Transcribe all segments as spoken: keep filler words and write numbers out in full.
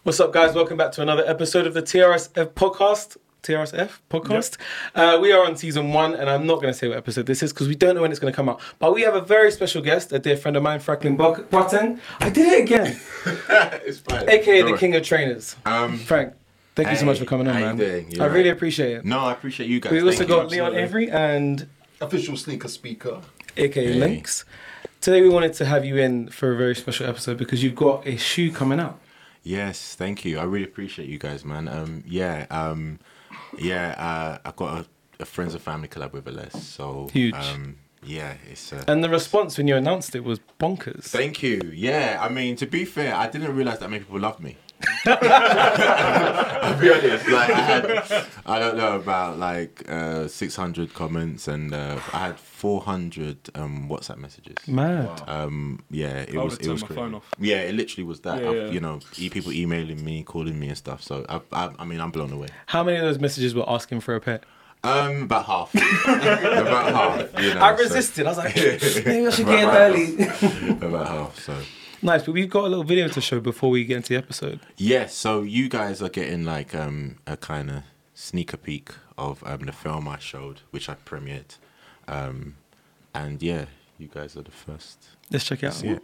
What's up, guys? Welcome back to another episode of the T R S F podcast. T R S F podcast. Yep. Uh, we are on season one, and I'm not going to say what episode this is because we don't know when it's going to come out. But we have a very special guest, a dear friend of mine, Franklin Boateng. I did it again. It's fine. A K A no the way. King of Trainers. Um, Frank, thank hey, you so much for coming on, how man. You doing? You're I right. really appreciate it. No, I appreciate you guys. We also Thank got you. Leon Avery and official sneaker speaker, A K A Hey. Links. Today we wanted to have you in for a very special episode because you've got a shoe coming out. Yes, thank you. I really appreciate you guys, man. Um, yeah, um, yeah. Uh, I got a, a friends and family collab with Ales, so Huge. Um, yeah, it's. Uh, And the response when you announced it was bonkers. Thank you. Yeah, I mean, to be fair, I didn't realize that many people loved me. I'll be honest. Like, I had, I don't know, about like uh, six hundred comments, and uh, I had four hundred um, WhatsApp messages. Mad. Um, yeah, it I was. would've It turned was my crazy. phone off. Yeah, it literally was that. Yeah, I've, yeah. You know, e- people emailing me, calling me, and stuff. So I, I, I mean, I'm blown away. How many of those messages were asking for a pet? Um, about half. about half. You know, I so- resisted. I was like, maybe I should get in About early. half. About half. So. Nice, but we've got a little video to show before we get into the episode. Yes, so you guys are getting like um, a kind of sneaker peek of um, the film I showed, which I premiered. Um, and yeah, you guys are the first. Let's check it out. See it.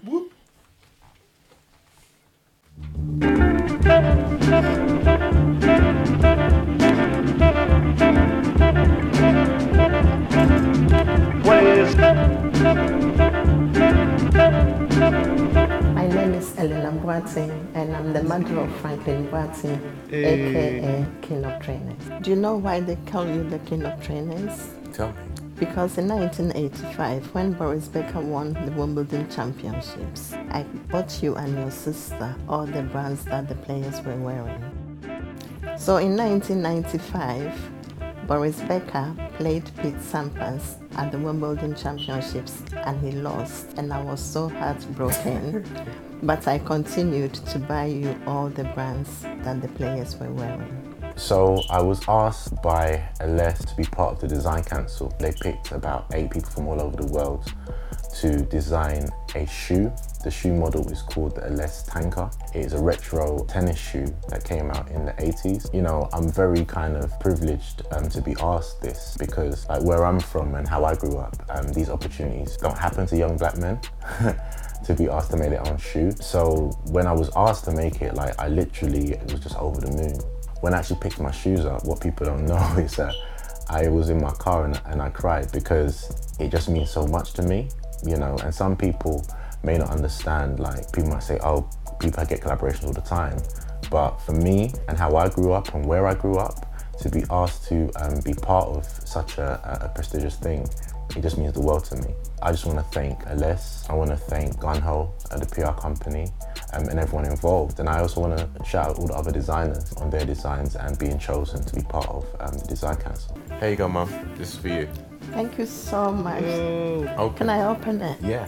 My name is Elena Boateng, and I'm the mother of Franklin Boateng, Hey. aka King of Trainers. Do you know why they call you the King of Trainers? Tell me. Because in nineteen eighty-five, when Boris Becker won the Wimbledon Championships, I bought you and your sister all the brands that the players were wearing. So in nineteen ninety-five, Boris Becker played Pete Sampras at the Wimbledon Championships and he lost, and I was so heartbroken. But I continued to buy you all the brands that the players were wearing. So I was asked by Ales to be part of the design council. They picked about eight people from all over the world to design a shoe. The shoe model is called the Ales Tanker. It is a retro tennis shoe that came out in the eighties. You know, I'm very kind of privileged um, to be asked this because like where I'm from and how I grew up, um, these opportunities don't happen to young black men. To be asked to make their own shoe. So when I was asked to make it, like I literally was just over the moon. When I actually picked my shoes up, what people don't know is that I was in my car and, and I cried because it just means so much to me, you know, and some people may not understand, like people might say, oh, people get collaborations all the time. But for me and how I grew up and where I grew up, to be asked to um, be part of such a, a prestigious thing, it just means the world to me. I just want to thank Ales, I want to thank Gunho, uh, the P R company, um, and everyone involved. And I also want to shout out all the other designers on their designs and being chosen to be part of um, the design council. Here you go, Mum. This is for you. Thank you so much. Okay. Can I open it? Yeah.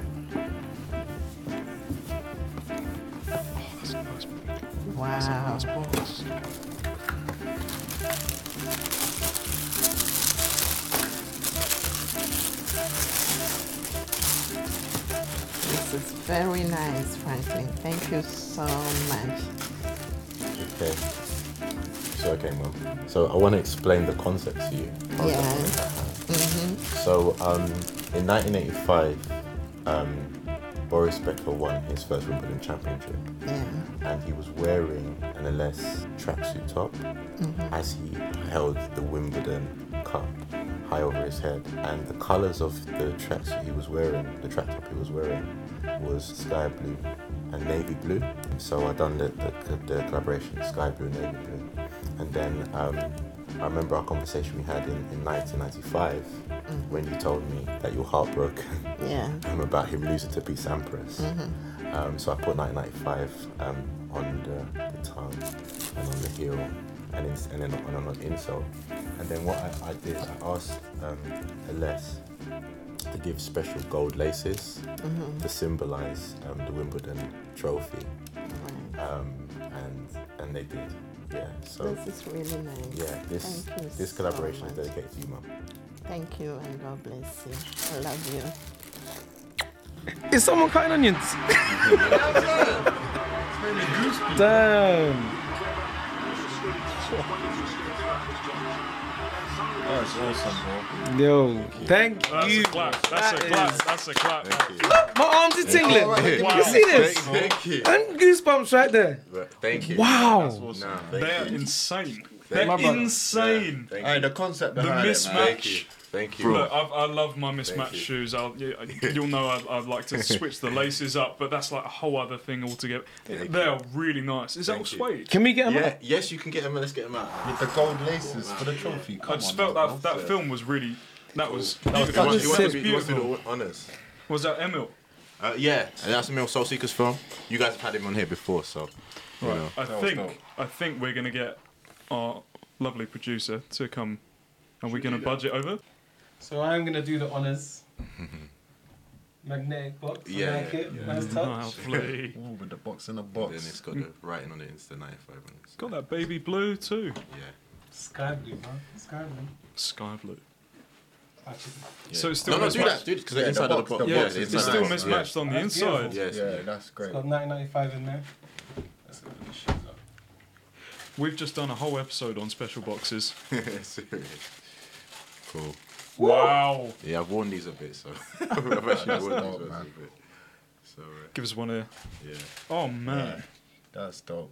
Wow. This is very nice, Franklin. Thank you so much. Okay. So okay, Mum. So I want to explain the concept to you. Yeah. Mm-hmm. So um, in nineteen eighty-five, um, Boris Becker won his first Wimbledon championship, Yeah. and he was wearing an Ales tracksuit top as he held the Wimbledon cup high over his head. And the colours of the tracksuit he was wearing, the track top he was wearing, was sky blue and navy blue. So I done the, the, the collaboration, sky blue, navy blue. And then um, I remember our conversation we had in, in nineteen ninety-five when you told me that you were heartbroken Yeah. um, about him losing to Pete Sampras. Um, so I put nineteen ninety-five um, on the, the tongue and on the heel and, in, and then on, on the insole. And then what I, I did, I asked um, Ales to give special gold laces to symbolise um, the Wimbledon trophy. Um, and and they did. Yeah. So This is really nice. yeah, this Thank you this so collaboration is much. dedicated to you, Mum. Thank you and God bless you. I love you. Is someone cutting onions? Damn. That's awesome, bro. Yo, thank That's you. a clap. That's That a clap. is- That's a clap. My arms are tingling. Wow. You see this? Thank you. And goosebumps right there. Thank you. Wow. That's awesome. Nah, thank They're you. insane. Thank They're you. insane. Thank Hey, you. the concept The behind it, mismatch. man. Thank you. Thank you. Look, I've, I love my mismatched you. shoes. I'll, you, you'll know I, I like to switch the laces up, but that's like a whole other thing altogether. They are really nice. Is that all Thank you. suede? Can we get him Yeah, up? yes, you can get them. Let's get them out. With the gold laces for the trophy. Come I just on, felt now, that bro. that film was really. That was. That was beautiful. You want, touching. you want to sick. be, you want to do Beautiful. the honours? Was that Emil? Uh, yeah, and that's a Mil Soul Seekers film. You guys have had him on here before, so. You know. I That was think dope. I think we're gonna get our lovely producer to come. Are we gonna budget over? So I'm gonna do the honors. Magnetic box. I Yeah, like yeah, it. yeah. Nice touch. Lovely. Ooh, with the box in the Then box. it's got the writing on it. It's the ninety-five minutes. Got that baby blue too. Yeah. Sky blue, man. Sky blue. Sky blue. Actually, yeah. So it's still no, no, do mismatched. that, dude, because Yeah, the inside the of the box, box. the Yeah, box the is It's inside still of the box, mismatched on the That's inside. beautiful. Yeah, Yeah, yeah. that's great. it's got nineteen ninety-five in there. Let's open these shoes up. We've just done a whole episode on special boxes. Serious. Cool. Wow. Yeah, I've worn these a bit, so I've actually worn these dope, ones man. a bit. So uh, Give us one here. yeah. Oh man. That's dope.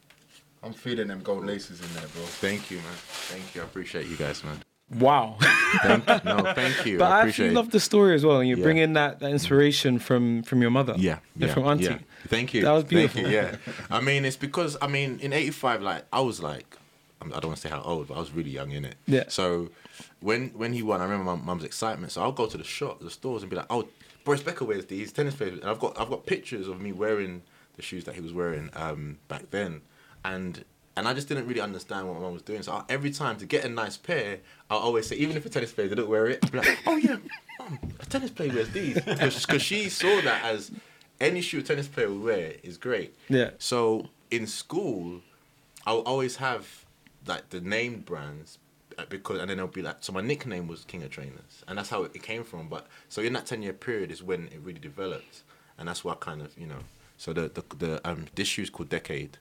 I'm feeling them gold laces in there, bro. Thank you, man. Thank you. I appreciate you guys, man. Wow. Thank, no, thank you. But I I appreciate actually it. love the story as well. And you Yeah. bring in that, that inspiration from, from your mother. Yeah, And yeah, from Auntie. yeah. Thank you. That was Thank beautiful. you, yeah. I mean, it's because I mean, in eighty-five, like I was like, I don't want to say how old, but I was really young in it. Yeah. So when when he won, I remember my mum's excitement. So I'll go to the shop, the stores, and be like, "Oh, Boris Becker wears these tennis players," and I've got I've got pictures of me wearing the shoes that he was wearing um, back then, and. And I just didn't really understand what my mum was doing. So I, every time to get a nice pair, I'll always say, even if a tennis player didn't wear it, I'd be like, oh yeah, mum, a tennis player wears these. Because she saw that as any shoe a tennis player would wear is great. Yeah. So in school, I'll always have like the named brands uh, because, and then it'll be like, so my nickname was King of Trainers, and that's how it came from. But so in that ten year period is when it really developed, and that's what kind of, you know. So the the, the um this shoe's called Decade,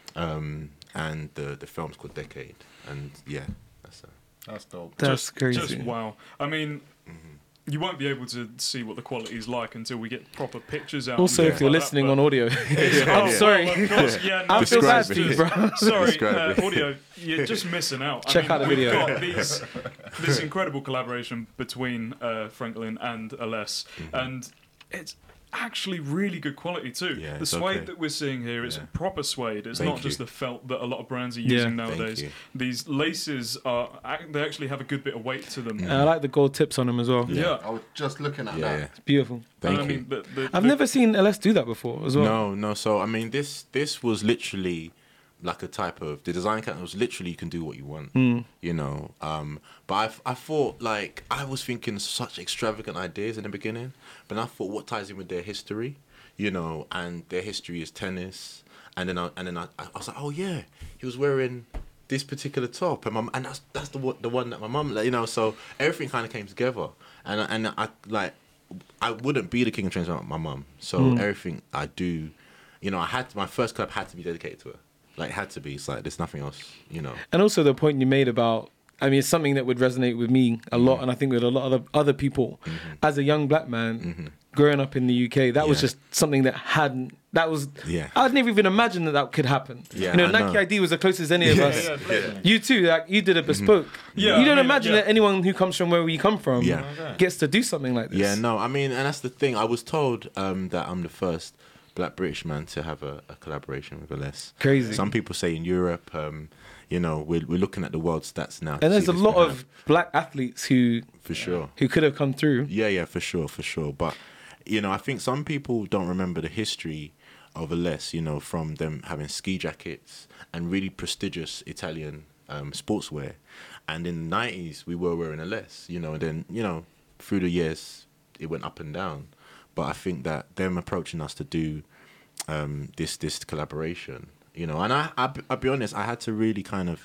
um and the the film's called Decade, and yeah, that's uh, That's dope. That's just, crazy. Just wow. I mean, you won't be able to see what the quality is like until we get proper pictures out. Also, and if you're stuff like listening that, on but- audio, Oh, I'm sorry. well, of course, yeah, no, I feel bad Describe for you, it. bro. Sorry, Describe uh, it. audio, you're just missing out. Check I out mean, the we've video. got these, this incredible collaboration between uh, Franklin and Aless, and it's actually really good quality too. Yeah, the it's suede okay. that we're seeing here is Yeah. proper suede. It's Thank not just you. the felt that a lot of brands are Yeah. using Thank nowadays. you. These laces are ac- they actually have a good bit of weight to them. And I like the gold tips on them as well. Yeah. I was just looking at yeah, that. yeah. It's beautiful. Thank and I you. mean, the, the, I've the- never seen L S do that before as well. No, no. So I mean, this this was literally like a type of the design council was literally you can do what you want, you know. Um, but I I thought like I was thinking such extravagant ideas in the beginning, but I thought what ties in with their history, you know, and their history is tennis, and then I and then I, I was like, oh yeah, he was wearing this particular top, and my, and that's that's the one- the one that my mum, like, you know, so everything kind of came together, and I- and I like. I wouldn't be the king of trainers without my mum. So everything I do, you know, I had to, my first club had to be dedicated to her. Like, it had to be. It's like there's nothing else, you know. And also the point you made about, I mean, it's something that would resonate with me a lot, and I think with a lot of other, other people. As a young black man, growing up in the U K, that was Yeah. just something that hadn't. That was. Yeah. I'd never even imagine that that could happen. Yeah, you know, I Nike know. I D was the closest any of Yeah, us. yeah, yeah. You too, like you did a bespoke. Yeah, you don't I mean, imagine yeah. that anyone who comes from where we come from Yeah. gets to do something like this. Yeah, no, I mean, and that's the thing. I was told um, that I'm the first black British man to have a, a collaboration with Aless. Crazy. Some people say in Europe, um, you know, we're, we're looking at the world stats now. to And there's see a this lot now. of black athletes who For sure. who could have come through. Yeah, yeah, for sure, for sure. But, you know, I think some people don't remember the history of Aless, you know, from them having ski jackets and really prestigious Italian um, sportswear. And in the nineties, we were wearing Aless, you know, and then, you know, through the years, it went up and down. But I think that them approaching us to do um, this this collaboration, you know, and I, I, I'll be honest, I had to really kind of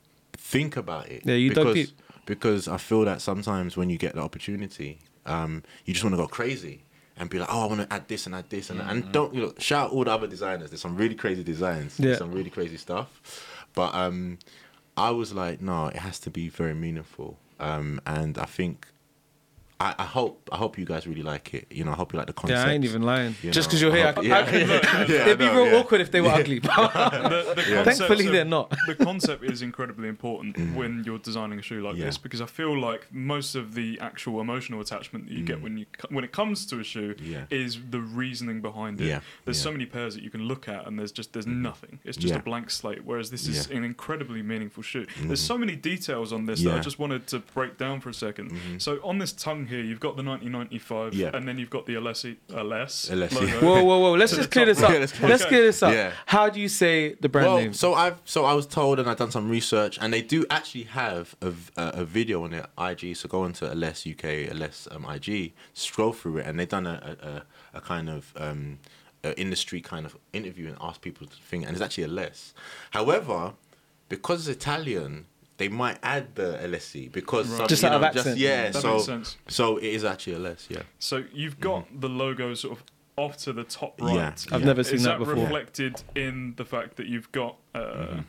think about it. Yeah, you dug because, deep. Because I feel that sometimes when you get the opportunity, um, you just want to go crazy and be like, oh, I want to add this and add this. And, and don't, you know, shout out all the other designers. There's some really crazy designs. Yeah. There's some really crazy stuff. But um, I was like, no, it has to be very meaningful. Um, and I think, I, I hope, I hope you guys really like it. You know, I hope you like the concept. Yeah, I ain't even lying. You Just know, because you're I here, hope- I, yeah, I could look. yeah, They'd I be know, real yeah. awkward if they were ugly. the, the Yeah. concept Thankfully, of- they're not. The concept is incredibly important when you're designing a shoe like Yeah. this, because I feel like most of the actual emotional attachment that you get when you co- when it comes to a shoe Yeah. is the reasoning behind it. Yeah. There's Yeah. so many pairs that you can look at, and there's just there's nothing. It's just Yeah. a blank slate. Whereas this is Yeah. an incredibly meaningful shoe. There's so many details on this that I Yeah. just wanted to break down for a second. So on this tongue here, you've got the nineteen ninety-five, Yeah. and then you've got the Alessi Aless Alessi. logo. Whoa, whoa, whoa! Let's To just the clear top this up. right. Let's, Yeah, let's clear- clear this up. Yeah. How do you say the brand Well, name? so I've so I was told, and I've done some research, and they do actually have a, v- a, a video on their I G. So go into Aless U K, Aless um, I G, scroll through it, and they've done a a, a, a kind of um, a industry kind of interview and asked people to think, and it's actually Aless. However, because it's Italian, they might add the Alessi because Right. some, Just you out of know, accent. yeah. That so makes sense. so it is actually Aless, yeah. So you've got the logo sort of off to the top right. Yeah. I've yeah. never seen Is that that before. reflected in the fact that you've got uh,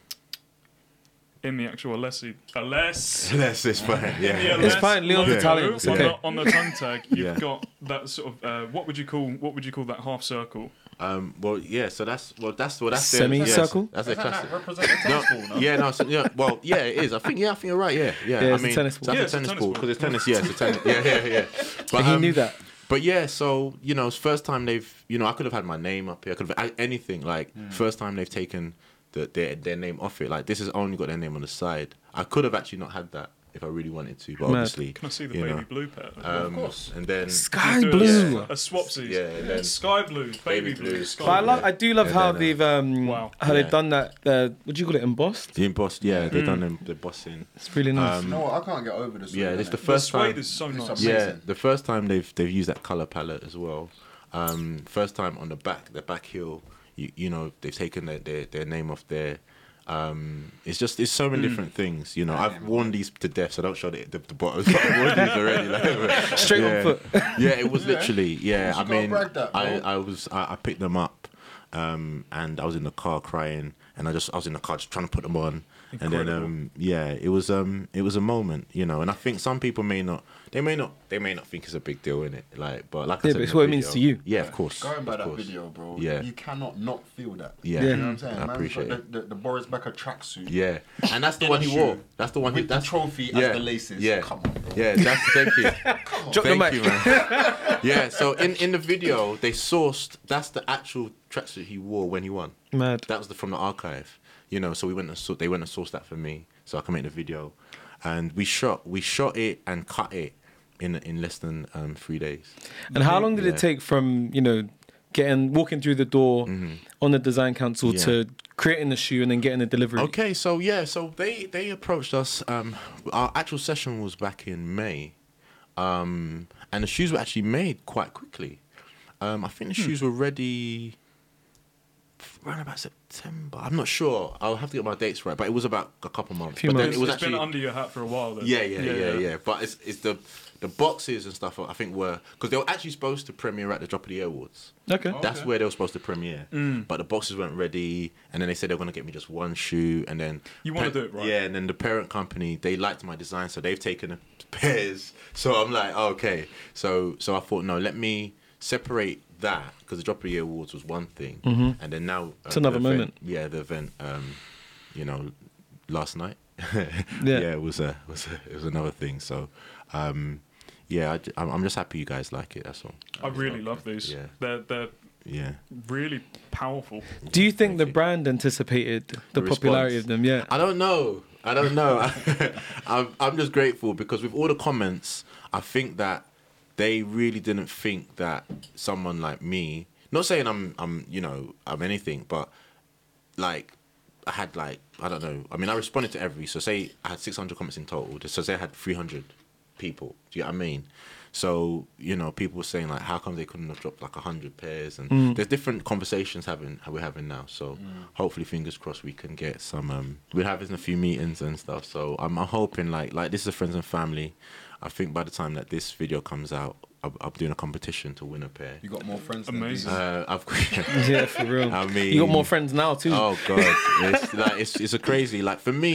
in the actual Alessi Aless? Aless is fine, yeah. Yeah, It's Aless fine, Leon's logo Italian, it's on, okay. the, on the tongue tag, you've Yeah. got that sort of uh, what would you call what would you call that half circle? Um, well, yeah. So that's well, that's well, that's their- Semicircle? Yes, that's their Isn't that classic. represent a No, tennis ball, no? yeah, no, so, yeah, well, yeah, it is. I think, yeah, I think you're right. Yeah, yeah. Yeah, I it's a mean, tennis ball. so Yeah, that's it's a a tennis tennis ball ball. because it's tennis. Yeah, it's a tennis. Yeah, yeah, yeah. But he um, knew that. But yeah, so you know, it's first time they've, you know, I could have had my name up here. I could have anything. Like first time they've taken the, their their name off it. Like this has only got their name on the side. I could have actually not had that if I really wanted to, but Mad. obviously, Can I see the you baby know, blue pair? Um, course. And then Sky Do a- blue. A swapsies. Yeah, and then- Sky blue, baby, Baby blue, blue, sky But I blue. love, I do love And how then, uh, they've um, Wow. how Yeah. they've done that. Uh, what do you call it, embossed? the embossed. Yeah, they've done them, the bossing. It's really nice. Um, You know what? I can't get over this. Yeah, this is the The first suede time. is so It's nice. amazing. Yeah, the first time they've they've used that color palette as well. Um, first time on the back, the back heel, you you know they've taken their their, their name off there. Um, it's just it's so many Mm. different things. You know, I've worn these to death, so I don't show the the, the bottoms. But I've worn these already. Like, Straight yeah. on foot. Yeah, it was literally. Yeah, You I gotta mean, brag that, bro. I I was I, I picked them up, um, and I was in the car crying, and I just I was in the car just trying to put them on, and then Incredible. um yeah, it was um it was a moment, you know, and I think some people may not they may not they may not think it's a big deal in it, like, but like I Yeah, said, but in it's the what it means video- to you. Yeah, of course. Going by of that course. video, bro, Yeah. you cannot not feel that. Yeah, Yeah. You know what I'm saying? I Man's appreciate got it. the, the, the Boris Becker tracksuit. Yeah, and that's the In one the he shoe, wore. That's the one he. With the That's trophy yeah, as the laces. Yeah, Come on, bro. yeah. That's thank you. Drop the Thank mic. you, man. Yeah. So in in the video, they sourced. That's the actual tracksuit he wore when he won. Mad. That was the, from the archive, you know. So we went and saw, they went and sourced that for me, so I can make the video, and we shot we shot it and cut it in in less than um, three days. And how long did Yeah. it take from, you know, getting walking through the door on the design council Mm-hmm. Yeah. to creating the shoe and then getting the delivery? Okay, so yeah, so they they approached us. Um, our actual session was back in May, um, and the shoes were actually made quite quickly. Um, I think the shoes were ready around about September. I'm not sure. I'll have to get my dates right, but it was about a couple months. Few but then months. it was It's actually been under your hat for a while then. yeah, yeah, yeah, yeah, But it's it's the the boxes and stuff. I think were because they were actually supposed to premiere at the Drop of the Year Awards. Okay. That's where they were supposed to premiere. But the boxes weren't ready, and then they said they were going to get me just one shoe, and then You wanna pa- do it right. Yeah, and then the parent company they liked my design, so they've taken the pairs. So I'm like, oh, okay. So so I thought, no, let me separate that because the Drop of the Year Awards was one thing, and then now um, It's another the event- moment. Yeah, the event. Um, you know, last night. Yeah. yeah, it was a was a, it was another thing. So. Um, yeah, I, j- I'm I'm just happy you guys like it. That's all. I really love these. Yeah. They're they're Yeah. really powerful. Do you think the you. brand anticipated the, The popularity response. of them? Yeah. I don't know. I don't know. I'm I'm just grateful because with all the comments, I think that they really didn't think that someone like me. Not saying I'm I'm you know I'm anything, but like I had like I don't know. I mean, I responded to every. So say I had six hundred comments in total. So say I had three hundred people. Do you know what I mean? So you know, people were saying like, how come they couldn't have dropped like a hundred pairs? And there's different conversations having we're having now. So hopefully, fingers crossed, we can get some. Um, we're having a few meetings and stuff. So I'm, I'm hoping like like this is friends and family. I think by the time that this video comes out, I'm, I'm doing a competition to win a pair. You got more friends than Amazing. these. Uh, I've Yeah, for real. I mean, you got more friends now too. Oh god, it's like it's it's a crazy. Like for me,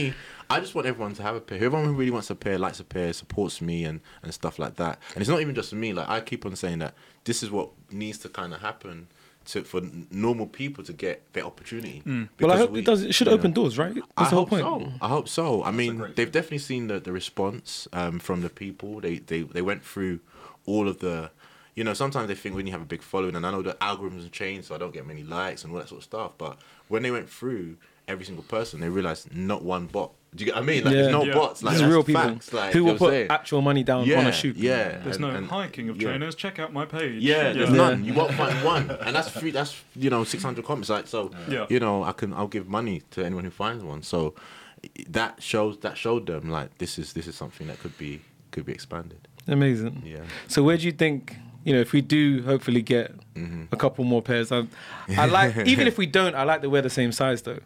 I just want everyone to have a pair. Whoever who really wants a pair, likes a pair, supports me and, and stuff like that. And it's not even just me. Like I keep on saying that this is what needs to kind of happen to for n- normal people to get their opportunity. Well, I Because hope we- it does. It should you open know. doors, right? That's I the whole hope point. so. I hope so. I mean, great they've thing. definitely seen the, the response um, from the people. They, they they went through all of the, you know, sometimes they think when you have a big following, and I know the algorithms have changed, so I don't get many likes and all that sort of stuff. But when they went through every single person, they realized not one bot. Do you get what I mean? Like, Yeah. there's no Yeah. bots. Like, These are that's real people facts, like, who you will know what I'm put saying? actual money down yeah, on a shoot. Yeah. There's and- no and- hiking of yeah. trainers. Check out my page. Yeah, there's Yeah. none. You won't find one, and that's free. That's you know six hundred comments. Like so, Yeah. you know I can I'll give money to anyone who finds one. So that shows that showed them like this is this is something that could be could be expanded. Amazing. Yeah. So where do you think, you know, if we do hopefully get Mm-hmm. a couple more pairs, I, I like, even if we don't, I like that we're the same size though.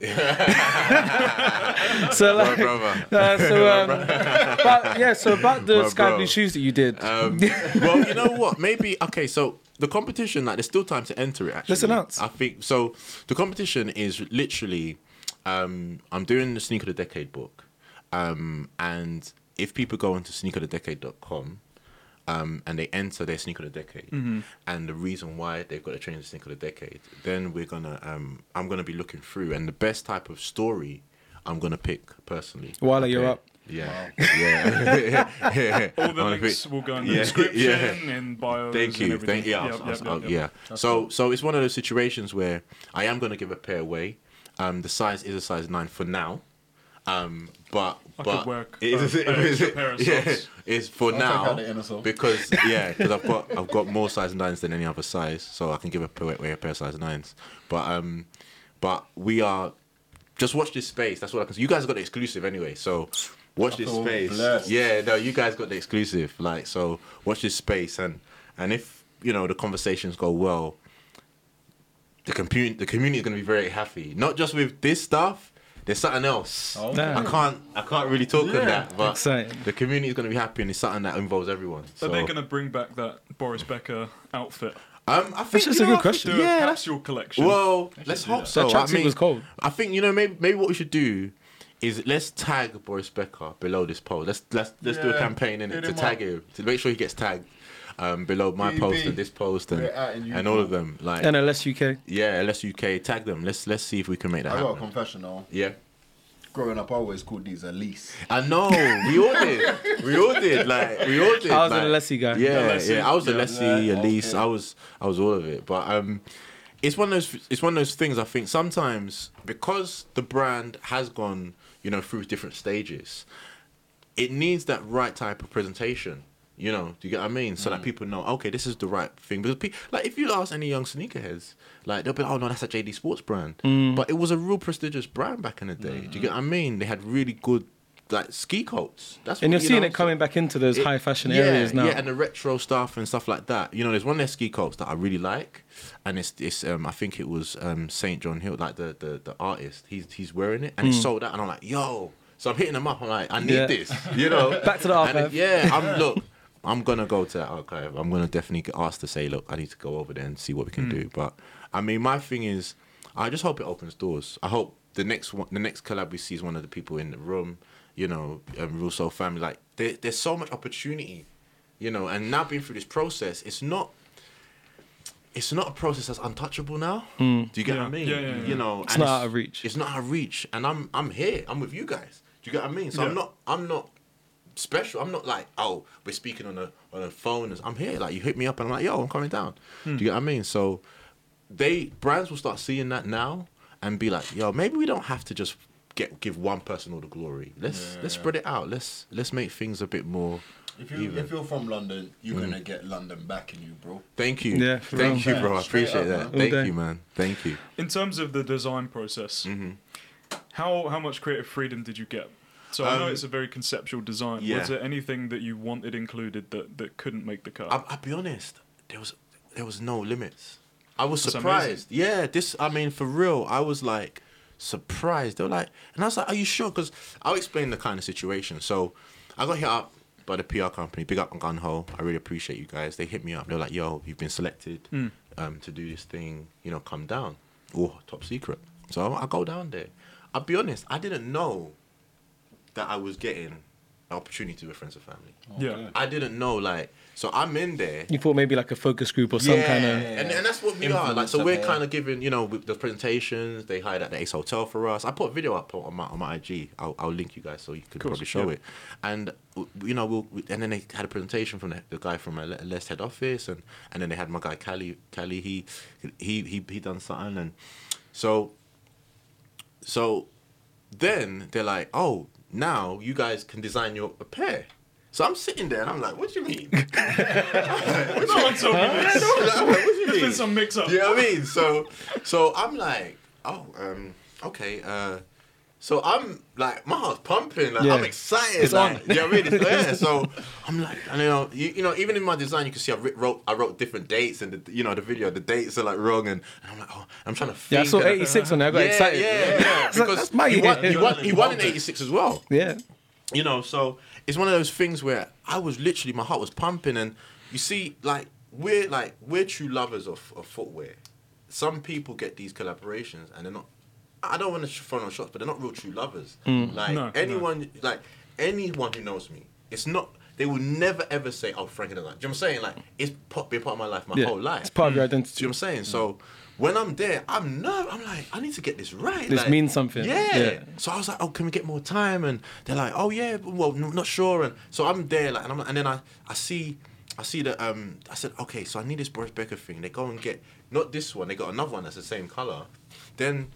so like, brother. uh, so um, but yeah, so about the My sky bro. blue shoes that you did. Um, well, you know what? Maybe okay. So the competition, like, there's still time to enter it. Actually, Let's announce. I think so. The competition is literally, um, I'm doing the Sneaker of the Decade book, um, and if people go onto sneaker the decade dot com. Um, and they enter their Sneaker of the Decade, and the reason why they've got to change the Sneaker of the Decade, then we're gonna, um, I'm gonna be looking through, and the best type of story, I'm gonna pick personally. While you're Okay. up. Yeah, yeah. yeah. All the I'm gonna links pick- will go in the Yeah, description, yeah. in bios. Thank and you. everything. Thank yeah, Yep, I'll- yep, I'll- yep, yeah. yep. So so it's one of those situations where I am going to give a pair away. Um, the size is a size nine for now. Um, but I but could work it is- a- an extra pair of yeah, socks. it's for I'll now take out the inner sole. because yeah, because I've got I've got more size nines than any other size, so I can give a pair away a pair of size nines. But um, but we are just watch this space. That's what I can. You guys got the exclusive anyway, so. Watch I this feel space. blessed. Yeah, no, you guys got the exclusive. Like, so watch this space, and and if you know the conversations go well, the community the community is going to be very happy. Not just with this stuff. There's something else. Oh, Damn. I can't I can't really talk Yeah. on that, but Exciting. the community is going to be happy, and it's something that involves everyone. So So they're going to bring back that Boris Becker outfit. um, I think That's just you a know, good I question. think- Do a Yeah, that's capsule collection. well. Let's do hope that. so. That I tracksuit mean, was cold. I think you know maybe maybe what we should do is let's tag Boris Becker below this post. Let's let's let's do a Yeah, campaign in it hit to him tag up. him to make sure he gets tagged um, below my B B. post and this post and We're out in and U K. all of them. Like N L S U K. yeah, L S U K tag them. Let's let's see if we can make that I got a happen. confessional. Yeah. Growing up, I always called these Elise. I know, we all did. We all did. Like we all did. I was like, an Alessi guy. Yeah, Alessi, yeah. I was a yeah. Lessie, Yeah, Elise. okay. I was, I was all of it. But um, it's one of those. It's one of those things. I think sometimes because the brand has gone, you know, through different stages, it needs that right type of presentation. You know, do you get what I mean? So that people know, okay, this is the right thing. Because, pe- like, if you ask any young sneakerheads, like, they'll be, oh no, that's a J D Sports brand. But it was a real prestigious brand back in the day. Do you get what I mean? They had really good, like, ski coats. That's And what, you're you seeing know, it coming back into those it- high fashion yeah, areas now. Yeah, and the retro stuff and stuff like that. You know, there's one of their ski coats that I really like, and it's it's um I think it was um Saint John Hill, like the the, the artist. He's he's wearing it, and it's sold out, and I'm like, yo. So I'm hitting them up. I'm like, I need Yeah. this. You know, Back to the And it- archive. yeah, I'm look. I'm gonna go to that archive. I'm gonna definitely get asked to say, look, I need to go over there and see what we can do. But I mean, my thing is, I just hope it opens doors. I hope the next one, the next collab we see is one of the people in the room. You know, um, Real Soul Family. Like, there, there's so much opportunity. You know, and now being through this process, it's not. It's not a process that's untouchable now. Do you get Yeah. what I mean? Yeah, yeah, yeah. You know, It's and not out of reach. It's not out of reach, and I'm I'm here. I'm with you guys. Do you get what I mean? So Yeah. I'm not I'm not special. I'm not like, oh, we're speaking on a on a phone. I'm here. Like, you hit me up, and I'm like, yo, I'm coming down. Do you get what I mean? So they brands will start seeing that now and be like, yo, maybe we don't have to just get give one person all the glory. Let's let's spread it out. Let's let's make things a bit more If you even. if you're from London, you're gonna get London backing you, bro. Thank you. Yeah, for Thank real. you, bro. I Straight appreciate up, that. man. Thank All day. you, man. Thank you. In terms of the design process, Mm-hmm. how how much creative freedom did you get? So I know Um, it's a very conceptual design. yeah. Was there anything that you wanted included that, that couldn't make the cut? I'll, I'll be honest. There was there was no limits. I was That's surprised. Yeah, this. I mean, for real, I was like surprised. They were like, and I was like, "Are you sure?" Because I'll explain the kind of situation. So I got hit up by the P R company. Big up on Gun Ho. I really appreciate you guys. They hit me up. They were like, "Yo, you've been selected um, to do this thing. You know, come down. Oh, top secret." So I, I go down there. I'll be honest. I didn't know that I was getting an opportunity to be friends with family. Yeah. I didn't know, like, so I'm in there. You thought maybe like a focus group or some yeah, kind of. and, and that's what we are. Like, so Influencer, we're yeah. kind of giving, you know, with the presentations. They hired at the Ace Hotel for us. I put a video up on my on my I G. I'll, I'll link you guys so you could Course, probably show yeah. it. And you know, we'll, and then they had a presentation from the, the guy from a Less head office, and, and then they had my guy Cali. Cali, he he he he done something, and so so then they're like, oh, now you guys can design your a pair. So I'm sitting there and I'm like, what do you mean? No one told me this. I'm like, what do you There's mean? been some mix-up. You know what I mean? So, so I'm like, oh, um, okay. Uh, so I'm like, my heart's pumping. Like, Yeah. I'm excited. It's like, on. You know what I mean? It's, yeah. So I'm like, and, you know, you, you know, even in my design, you can see I writ- wrote, I wrote different dates, and the, you know, the video, the dates are like wrong, and, and I'm like, oh, I'm trying to think. Yeah, I saw and eighty-six on there. I got yeah, excited. Yeah, yeah. It's like, Because that's my he won, year. he won, he won in eighty-six as well. Yeah. You know, so it's one of those things where I was literally, my heart was pumping, and you see, like, we're like we're true lovers of, of footwear. Some people get these collaborations and they're not. I don't want to throw no shots, but they're not real true lovers. Like No, anyone, like anyone who knows me, it's not. They will never ever say, "Oh, Frank and I." Do you know what I'm saying? Like it's part, been part of my life, my Yeah. whole life. It's part of your Do you identity. know what I'm saying? So when I'm there, I'm no, I'm like, I need to get this right. This like, means something. Yeah. Yeah. So I was like, oh, can we get more time? And they're like, oh yeah, well, n- not sure. And so I'm there, like, and I'm, and then I, I see, I see that. Um, I said, okay, so I need this Boris Becker thing. They go and get not this one. They got another one that's the same color. Then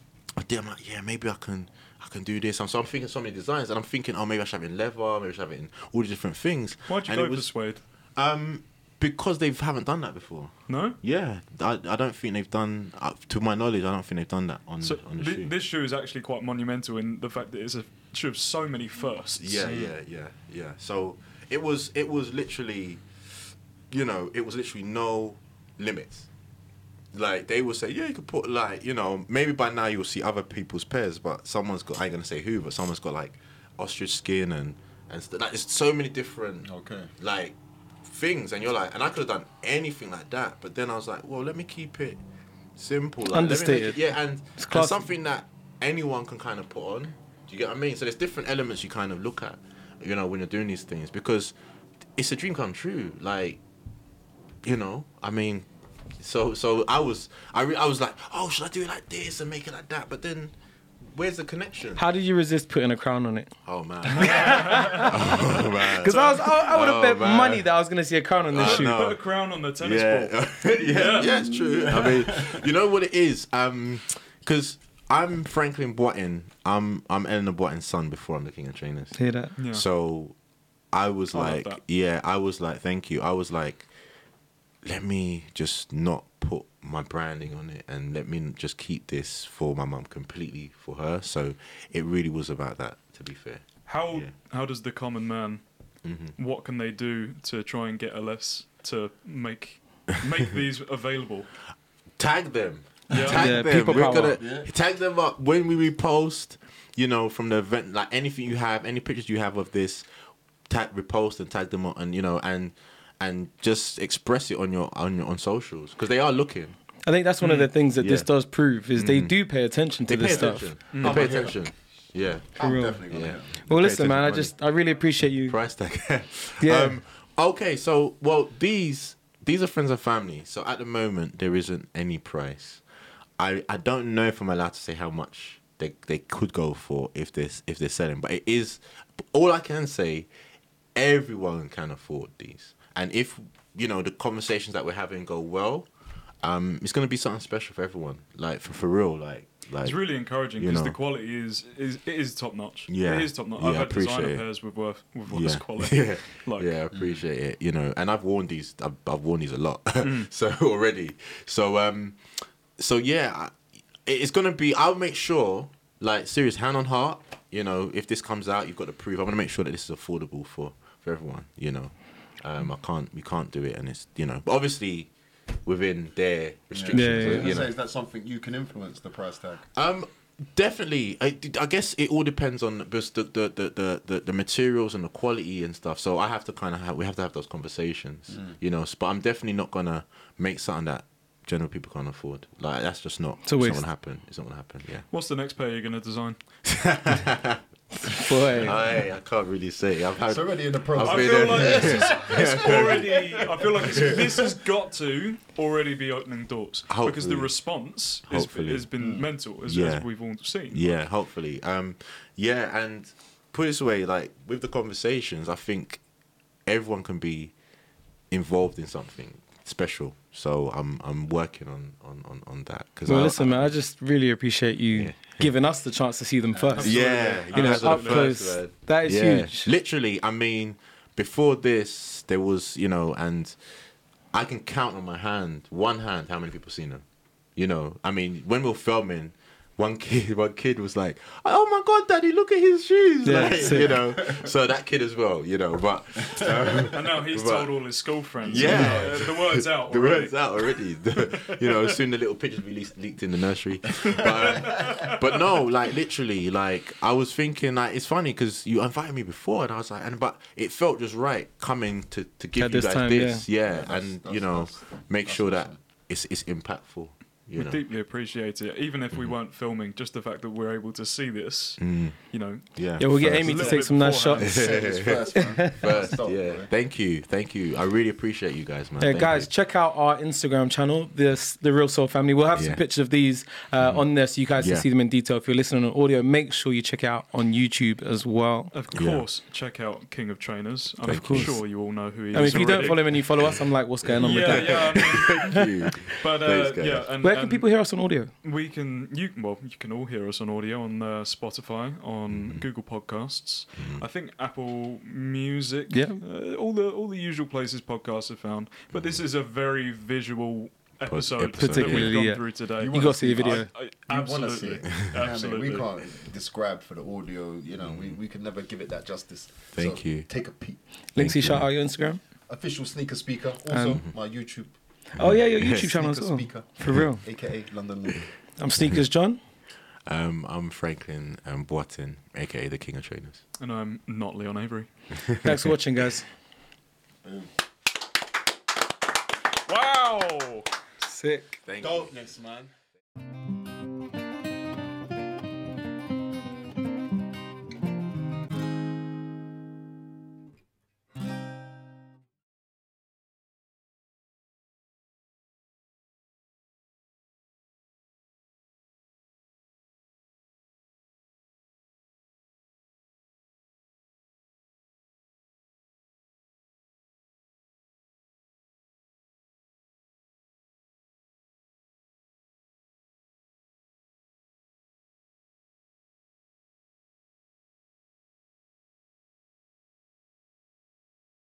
I did. I'm like, yeah, maybe I can. I can do this. And so I'm thinking so many designs, and I'm thinking, oh, maybe I should have it in leather, maybe I should have it in all the different things. Why'd you and go it for was, suede? Um, because they haven't done that before. No? Yeah, I, I don't think they've done. Uh, to my knowledge, I don't think they've done that on So on the thi- shoe. this shoe is actually quite monumental in the fact that it's a shoe of so many firsts. Yeah, yeah, yeah, yeah. So it was it was literally, you know, it was literally no limits. Like they would say, yeah, you could put like, you know, maybe by now you'll see other people's pairs, but someone's got. I ain't gonna say who, but someone's got like ostrich skin and and st- like there's so many different Okay. like things, and you're like, and I could have done anything like that, but then I was like, well, let me keep it simple, like, let me make it- Understated. yeah, and, It's and classy. something that anyone can kind of put on. Do you get what I mean? So there's different elements you kind of look at, you know, when you're doing these things, because it's a dream come true. Like, you know, I mean, so so I was I re- I was like, oh, should I do it like this and make it like that? But then, where's the connection? How did you resist putting a crown on it? Oh man, oh man. Because I was, I, I would have Oh, bet man. money that I was gonna see a crown on this I shoe. know. Put a crown on the tennis Yeah, ball. yeah, yeah, it's true. I mean, you know what it is? Um, because I'm Franklin Boateng. I'm I'm Eleanor Boateng's son before I'm the King of Trainers. Hear that? Yeah. So I was I love like, that. yeah, I was like, thank you. I was like, let me just not put my branding on it and let me just keep this for my mum, completely for her. So it really was about that, to be fair. How Yeah. how does the common man? Mhm. What can they do to try and get a less to make make these available? Tag them. Yeah. Tag Yeah, them. people We're power. gonna Yeah. tag them up when we repost. You know, from the event, like anything you have, any pictures you have of this, tag repost and tag them on, and you know, and and just express it on your on your on socials because they are looking. I think that's one of the things that this Mm. Yeah. does prove is they do pay attention to They pay this stuff. attention. Mm. They pay attention. Yeah. I'm real. definitely gonna Yeah. get it. Well, Pay listen, man, I attention to just I really appreciate you. Price tag. Yeah. Um, okay, so well, these these are friends and family. So at the moment, there isn't any price. I I don't know if I'm allowed to say how much they they could go for if this if they're selling, but it is. All I can say, everyone can afford these, and if you know the conversations that we're having go well, um, it's gonna be something special for everyone. Like for for real, like like. It's really encouraging you because know. the quality is is it is top notch. Yeah. it is top notch. Yeah, I've I had designer appreciate it. pairs with worth with worse yeah. quality. Yeah, Like, yeah, I appreciate it. You know, and I've worn these. I've, I've worn these a lot, so already. So um, so yeah, I, it's gonna be. I'll make sure, like, serious hand on heart. You know, if this comes out, you've got to prove. I'm gonna make sure that this is affordable for for everyone. You know, um, I can't. We can't do it, and it's you know, but obviously within their restrictions. Yeah, yeah, uh, yeah. You You know. say, is that something you can influence the price tag? Um, definitely. I, I guess it all depends on because the the, the, the, the the materials and the quality and stuff. So I have to kind of have we have to have those conversations, you know. But I'm definitely not gonna make something that general people can't afford. Like that's just not. It's a It's waste. not gonna happen. It's not gonna happen. Yeah. What's the next pair you're going to design? Boy. I, I can't really say. I've had. It's already in the I've process. I been feel in- like this is it's already. I feel like it's, this has got to already be opening doors because the Hopefully. response has, Hopefully. has been mental, as, Yeah. as we've all seen. Yeah, hopefully. Um, yeah, and put it this way, like with the conversations, I think everyone can be involved in something special. So I'm I'm working on on on, on that. Cause Well, I, listen, man, I just really appreciate you Yeah. giving us the chance to see them first. Yeah, You know, guys are up the close. first, man. That is Yeah. huge. Literally, I mean, before this, there was, you know, and I can count on my hand, one hand, how many people seen them. You know, I mean, when we were filming, one kid, one kid was like, "Oh my God, Daddy, look at his shoes!" Yeah, like, sick. you know, so that kid as well, you know. But um, And now he's But- told all his school friends. Yeah. uh, the word's out. the already. word's out already. You know, soon the little pictures be leaked, leaked in the nursery. But, um, but no, like literally, like I was thinking, like it's funny because you invited me before, and I was like, and but it felt just right coming to to give At you this guys time, this, yeah, Yeah, that's- and that's- you know, that's- make that's sure that awesome. it's it's impactful. You We know, deeply appreciate it, even if we weren't filming. Just the fact that we're able to see this, Mm, you know, yeah. Yeah, we'll get first. Amy to little take bit some nice beforehand. shots. Say this first, man. First, Stop, yeah. bro. Thank you, thank you. I really appreciate you guys, man. Yeah, Thank guys, you. check out our Instagram channel, this the Real Soul Family. We'll have some Yeah. pictures of these uh, on there so you guys Yeah. can see them in detail. If you're listening on audio, make sure you check it out on YouTube as well. of Yeah. course, check out King of Trainers. I'm Of course. sure you all know who he I mean, is. if you don't already. follow him and you follow us, I'm like, what's going on with yeah, that? yeah, I mean, Thank you. but uh, Thanks, guys. yeah, and, Where can and people hear us on audio? we can you well you can all hear us on audio on uh, Spotify, on Mm-hmm. Google Podcasts. I think Apple Music. Yeah. uh, all the all the usual places podcasts are found. But this is a very visual episode, episode, that we've Particularly, gone yeah. through today. You wanna got to see the see- video. I, I, You want to see absolutely, it. Yeah, I mean, absolutely. we can't describe for the audio, you know, we, we can never give it that justice. Thank So you. Take a peek. Linksy, you. shout out your Instagram. Official Sneaker Speaker, also Um, my YouTube. Oh, yeah, your YouTube channel as Sneaker well. Speaker, For real. aka London Luke. I'm Sneakers John. Um, I'm Franklin um, Boatin, aka the King of Trainers. And I'm not Leon Avery. Thanks for watching, guys. Wow. Sick. Thank you. Dopeness, man.